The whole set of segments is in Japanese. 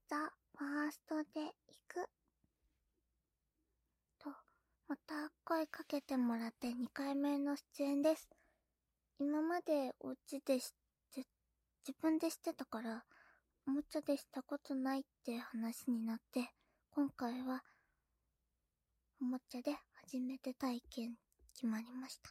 ザ・ファーストで行く。と、また声かけてもらって2回目の出演です。今までお家で自分でしてたから、おもちゃでしたことないって話になって、今回は、おもちゃで初めて体験決まりました。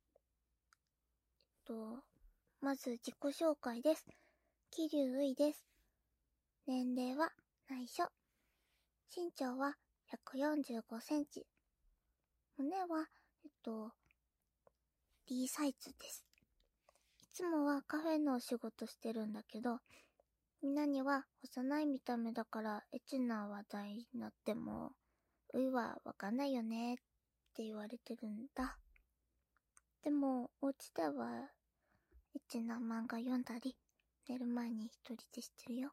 まず自己紹介です。桐生ういです。年齢は内緒。身長は145センチ。胸は、D サイズです。いつもはカフェのお仕事してるんだけど、みんなには幼い見た目だからエッチな話題になっても、ういはわかんないよねって言われてるんだ。でも、お家ではエッチな漫画読んだり、寝る前に一人でしてるよ。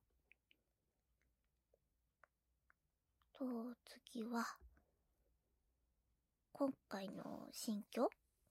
次は、今回の新居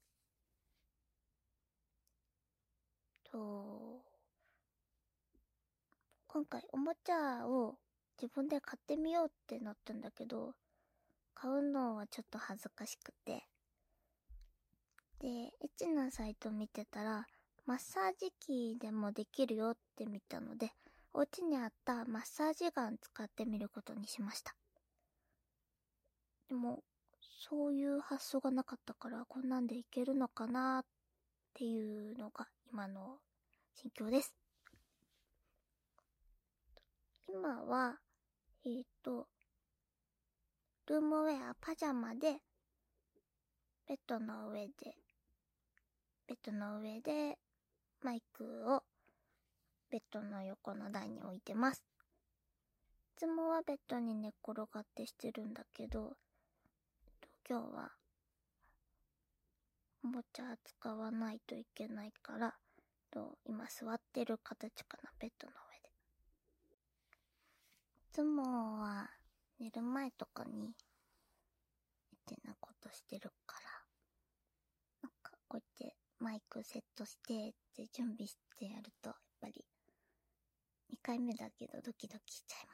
今回おもちゃを自分で買ってみようってなったんだけど、買うのはちょっと恥ずかしくて。で、エッチなサイト見てたら、マッサージ機でもできるよって見たので、お家にあったマッサージガン使ってみることにしました。でも、そういう発想がなかったから、こんなんでいけるのかなっていうのが今の心境です。今は、ルームウェア、パジャマで、ベッドの上で、マイクをベッドの横の台に置いてます。いつもはベッドに寝っ転がってしてるんだけど、今日は、おもちゃ使わないといけないから、今座ってる形かな、ベッドの上で。いつもは寝る前とかにエッチなことしてるから、なんかこうやってマイクセットしてって準備してやると、やっぱり2回目だけどドキドキしちゃいます。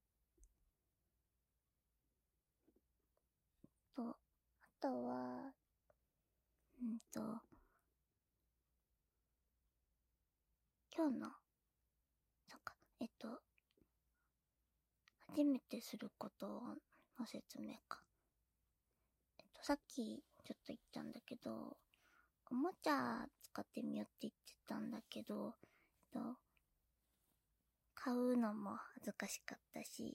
あとは、今日の、初めてすることの説明か。さっきちょっと言ったんだけど、おもちゃ使ってみようって言ってたんだけど、買うのも恥ずかしかったし、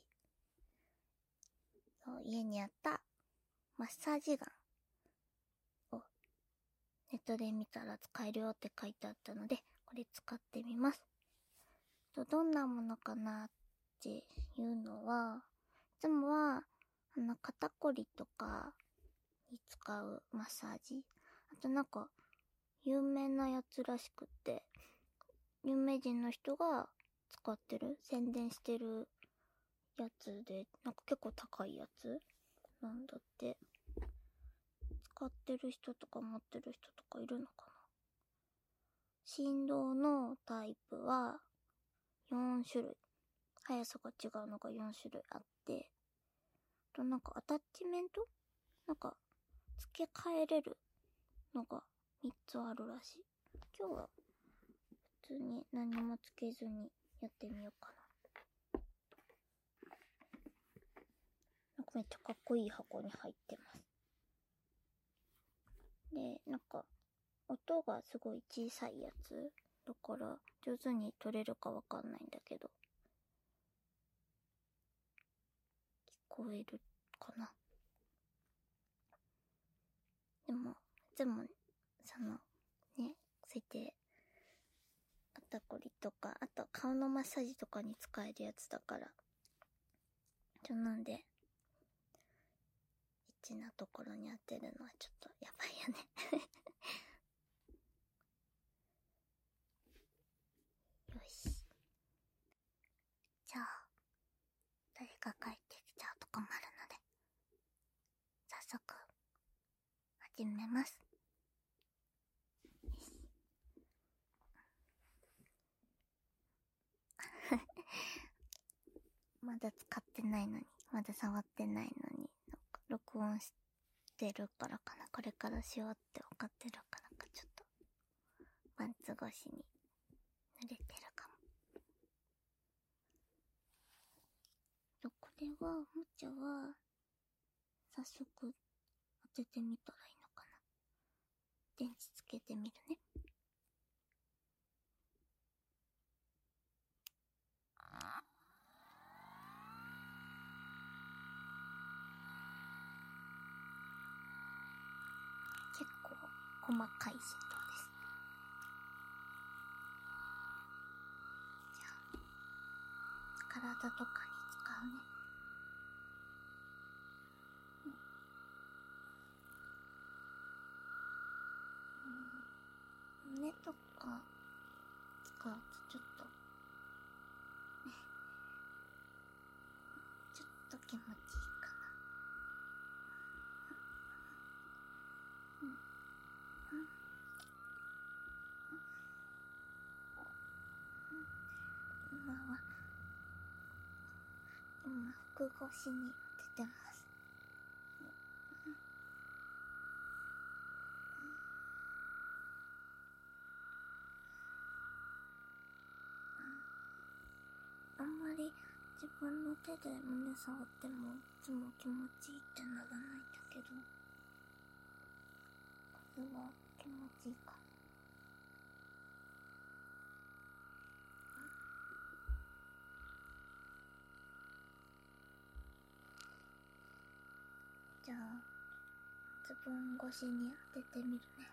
家にあったマッサージガンをネットで見たら使えるよって書いてあったので、これ使ってみます。どんなものかなっていうのは、いつもは肩こりとかに使うマッサージ、あとなんか有名なやつらしくって、有名人の人が使ってる、宣伝してるやつで、なんか結構高いやつなんだって。使ってる人とか持ってる人とかいるのかな。振動のタイプは4種類。速さが違うのが4種類あって、なんかアタッチメントなんか付け替えれるのが3つあるらしい。今日は普通に何もつけずにやってみようかな。なんかめっちゃかっこいい箱に入ってます。で、なんか音がすごい小さいやつだから上手に撮れるかわかんないんだけど、聞こえるかな。でもいつもそうやって肩こりとか、あと顔のマッサージとかに使えるやつだから、なんでエッチなところに当てるのはちょっとやばいよねよし。じゃあ、誰か帰ってきちゃうと困るので、早速、始めます。 まだ使ってないのに、まだ触ってないのに、なんか録音してるからかな、これからしようって分かってるからか、ちょっとパンツ越しに濡れてるかも。これはもちゃは早速当ててみたらいいのかな。電池つけてみるね。結構細かい振動です。じゃあ体とかに使うね。胸とか使うとちょっと気持ちいいかな。今服越しに当ててます。あんまり自分の手で胸触ってもいつも気持ちいいってならないんだけど、これは気持ちいいかな。じゃあズボン越しに当ててみるね。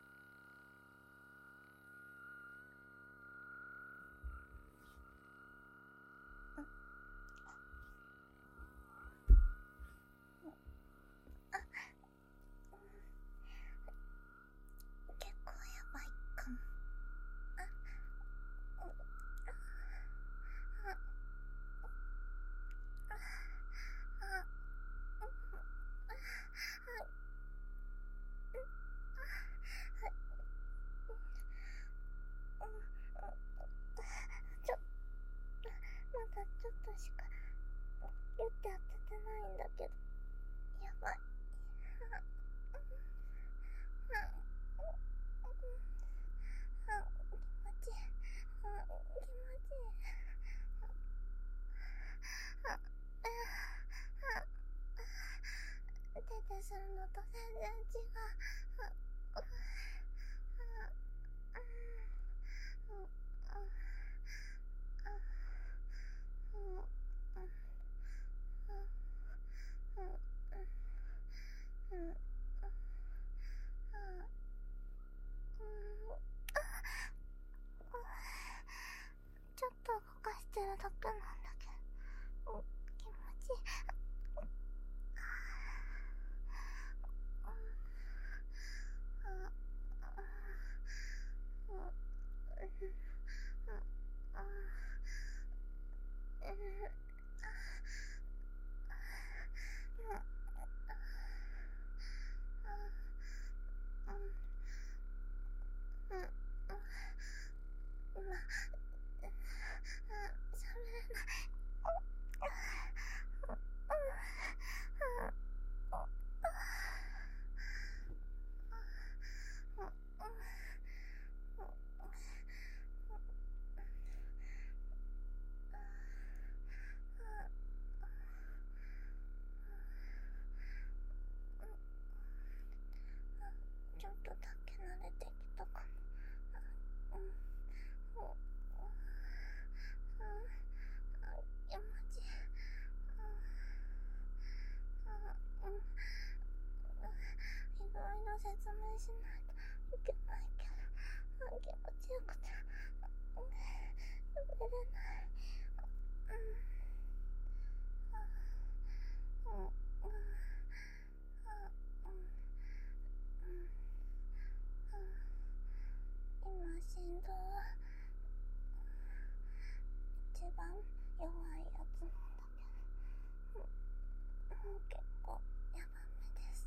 結構やばいかも。まだちょっとしかギュッて当ててないんだけど、やばい。気持ちいい。手でするのと全然違う。ちょっと動かしてるだけなんだけど、気持ちいい。ちょっとだけ慣れてきたかも。気持ちいい。いろいろ説明しないといけないけど、気持ちよくて食べれない。今心臓は一番弱いやつなんだけど、結構ヤバめです。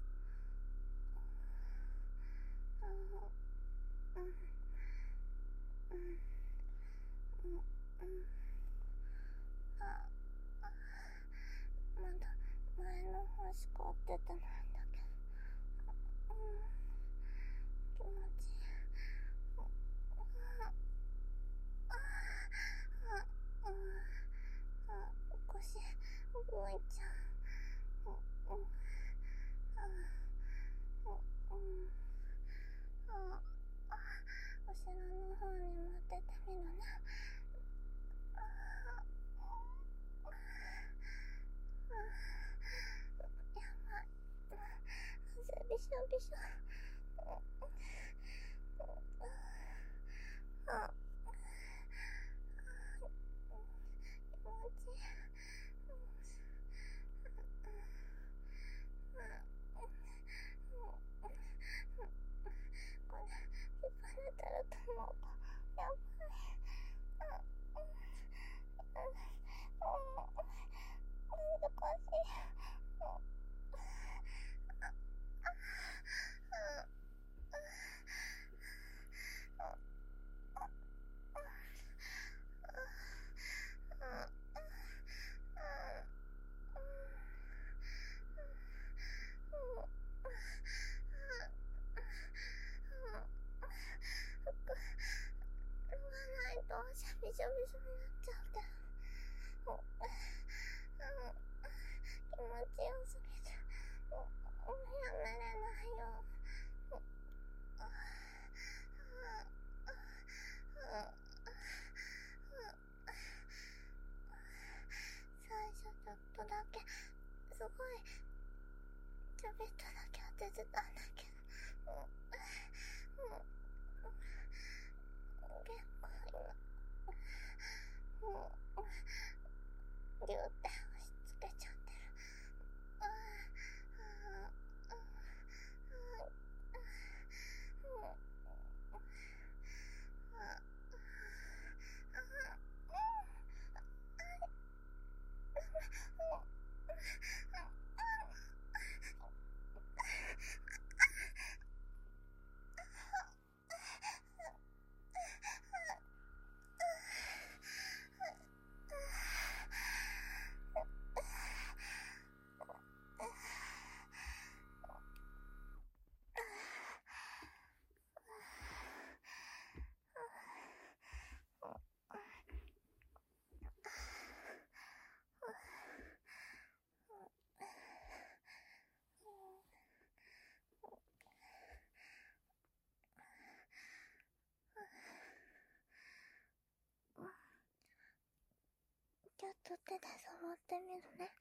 っと手で触ってみるね。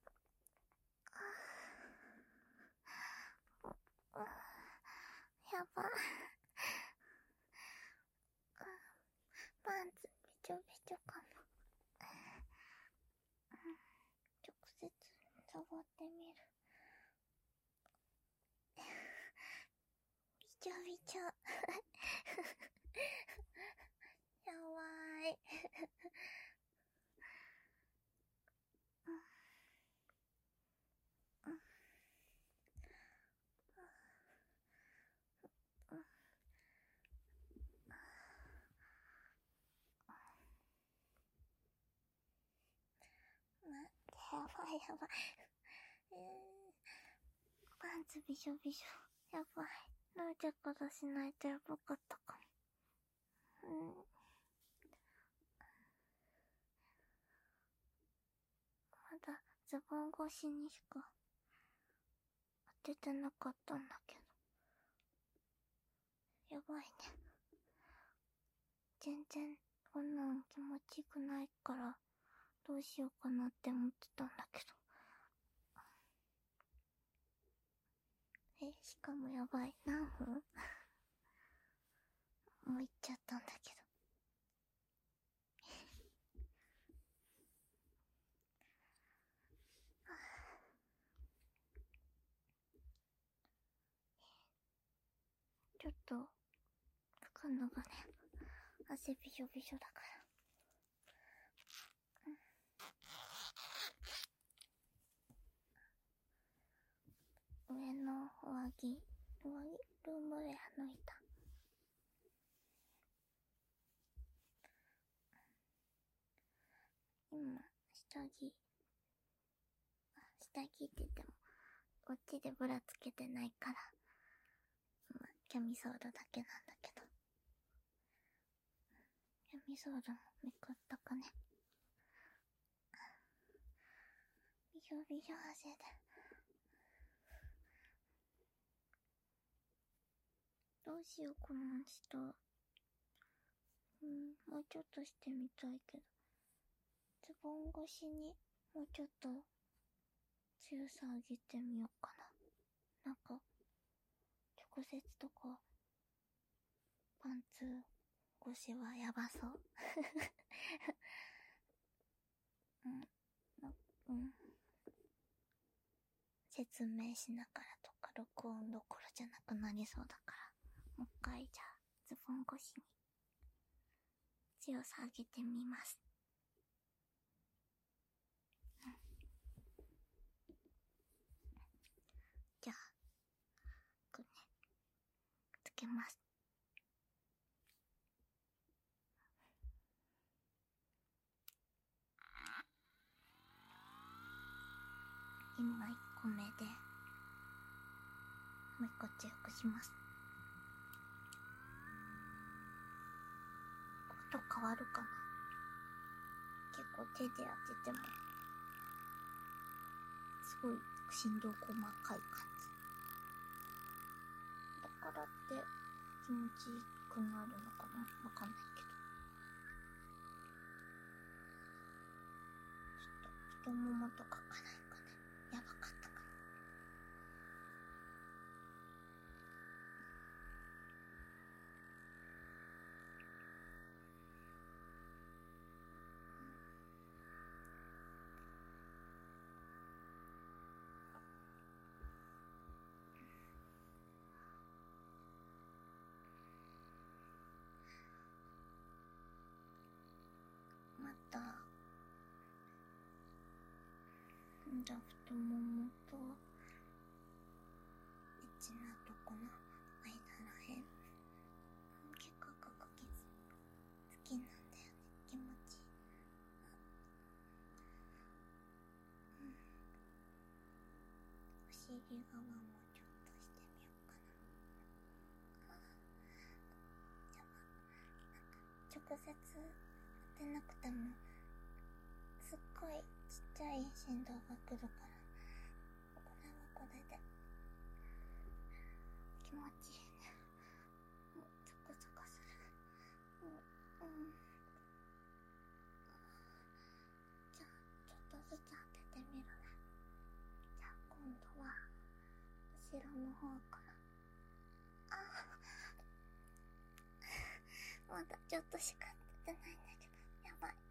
やばい。パンツびちょびちょかも。直接触ってみる。びちょびちょ。やばい。やばいやばい。パンツびしょびしょ。やばい。どういうことしないとやばかったかも。まだズボン越しにしか当ててなかったんだけど。やばいね。全然こんなん気持ちよくないからどうしようかなって思ってたんだけど。しかもやばい。何分もう行っちゃったんだけど。ちょっと服脱ぐね。汗びしょびしょだから。上の上着、ルームウェア脱いだ。今、下着って言っても、こっちでブラつけてないから、キャミソールだけなんだけど。キャミソールもめくったかね。びしょびしょ汗で。どうしようこの人。もうちょっとしてみたいけど。ズボン越しにもうちょっと強さ上げてみようかな。なんか、直接とか、パンツ越しはやばそう。説明しながらとか録音どころじゃなくなりそうだから、もう一回じゃあズボン越しに強さ上げてみます。じゃあ、つけます。今1個目で、もう1個チェックします。音変わるかな？結構手で当てても、すごい振動細かい感じ。だからって気持ちよくなるのかな？わかんないけど。ちょっと太ももとかかないかな？やばかったかな？また、じゃあ太ももとエッチなとこの間らへん、結構ここ好きなんだよね。気持ちいい。お尻側もちょっとしてみようかな。やば、直接当てなくてもすっごいちっちゃい振動が来るから、これはこれで気持ちいいね。ゾクゾクする。じゃあ後ろの方から。まだちょっとしか出てないんだけど、やばい。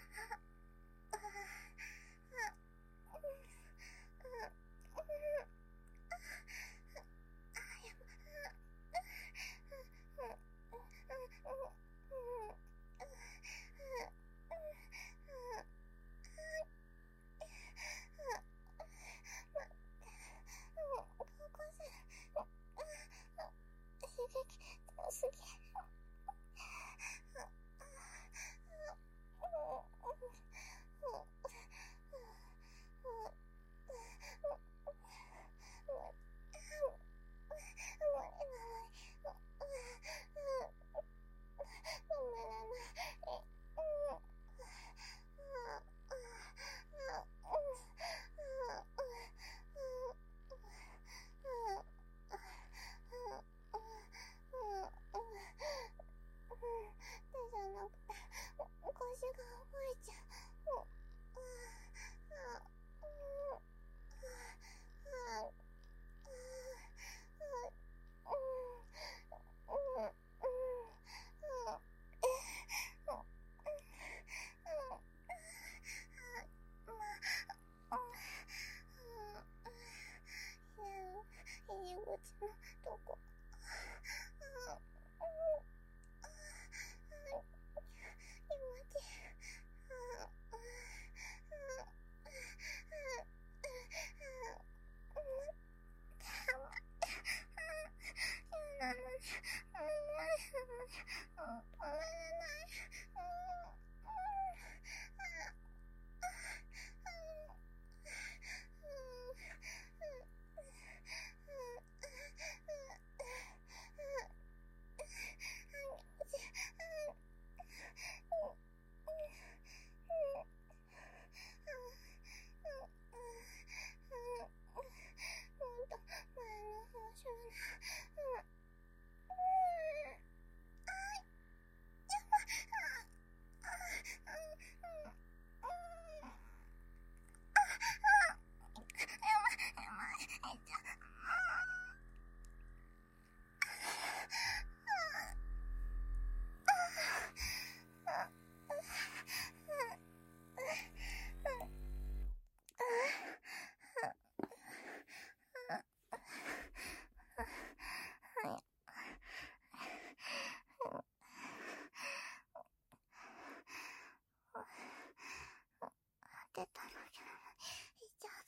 出たのに、いっちゃう。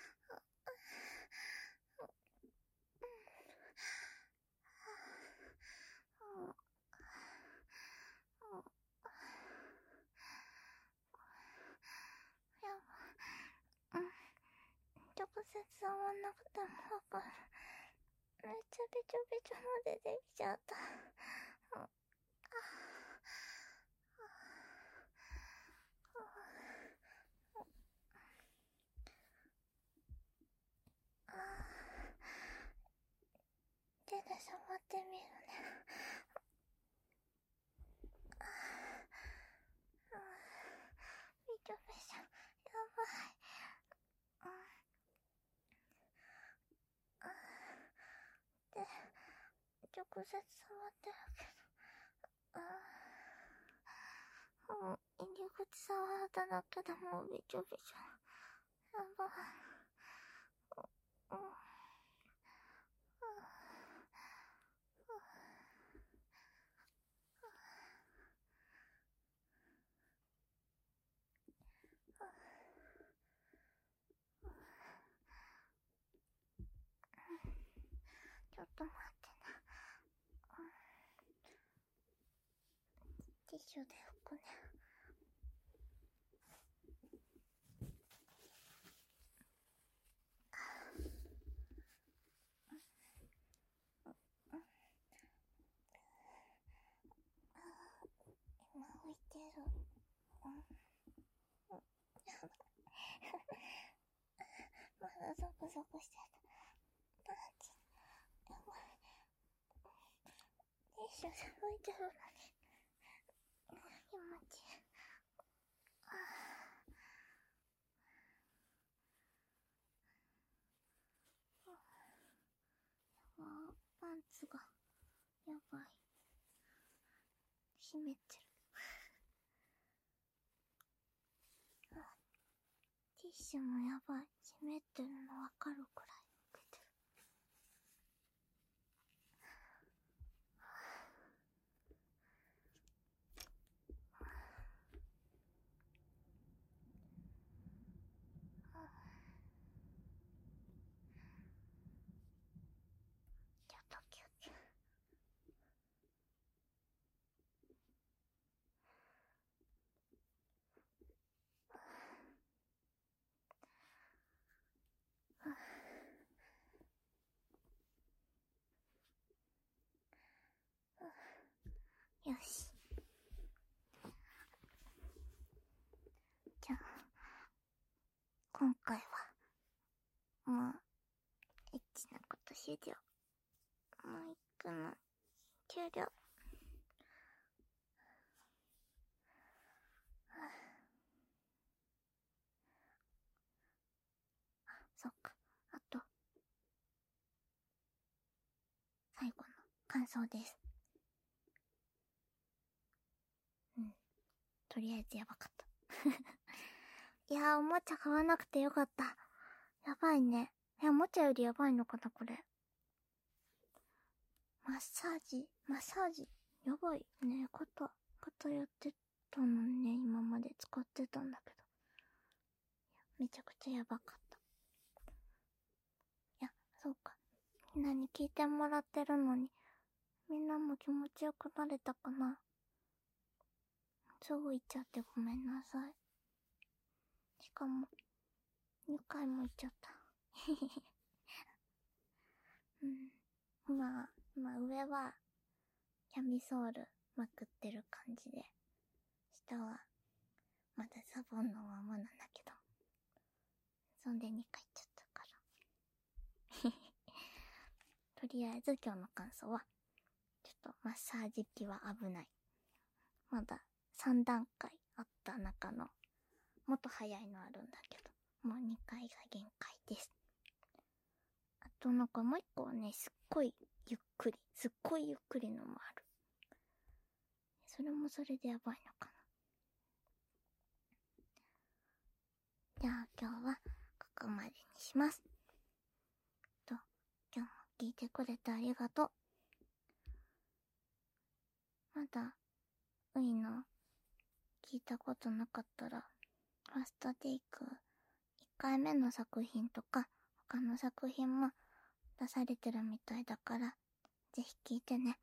直接触んなくてもわかる。めっちゃびちょびちょも出てきちゃった。手で触ってみるね。びちょびちょ、やばい。で、直接触ってるけど、入り口触っただけでもうびちょびちょ。やばい。ちょっと待ってね。ティッシュで拭くね。今拭いてる。まだゾクゾクしてた。やばい。ティッシュで拭いてるのに。気持ちいい。 ンツが、やばい。湿ってる。ティッシュもやばい。湿ってるのわかるくらい受けてる。ちょっと休憩。よし。じゃあ、今回は、もう、エッチなこと終了。もう行くの、終了。そっか。あと、最後の感想です。とりあえずやばかった。いやー、おもちゃ買わなくてよかった。やばいね。おもちゃよりやばいのかな、これ。マッサージ、やばいね。肩やってたのにね、今まで使ってたんだけど。めちゃくちゃやばかった。いや、そうか。みんなに聞いてもらってるのに、みんなも気持ちよくなれたかな。すぐ行っちゃってごめんなさい。しかも、2回も行っちゃった。まあ、上は、キャミソールまくってる感じで、下は、まだサボンのままなんだけど。そんで2回行っちゃったから。とりあえず今日の感想は、ちょっとマッサージ機は危ない。まだ3段階あった中の、もっと早いのあるんだけど、もう2回が限界です。あとなんかもう一個はね、すっごいゆっくりのもある。それもそれでやばいのかな。じゃあ今日はここまでにします。今日も聞いてくれてありがとう。まだ、ういの聞いたことなかったら、ファーストテイク1回目の作品とか他の作品も出されてるみたいだから、ぜひ聞いてね。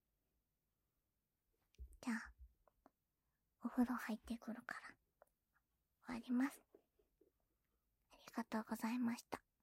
じゃあ、お風呂入ってくるから終わります。ありがとうございました。